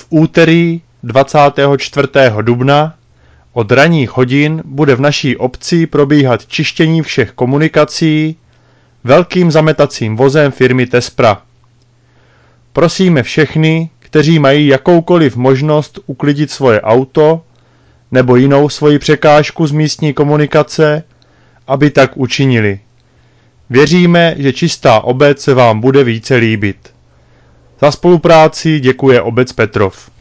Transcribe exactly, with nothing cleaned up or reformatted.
úterý dvacátého čtvrtého dubna od ranních hodin bude v naší obci probíhat čištění všech komunikací velkým zametacím vozem firmy Tespra. Prosíme všechny, kteří mají jakoukoliv možnost uklidit svoje auto nebo jinou svoji překážku z místní komunikace, aby tak učinili. Věříme, že čistá obec se vám bude více líbit. Za spolupráci děkuje obec Petrov.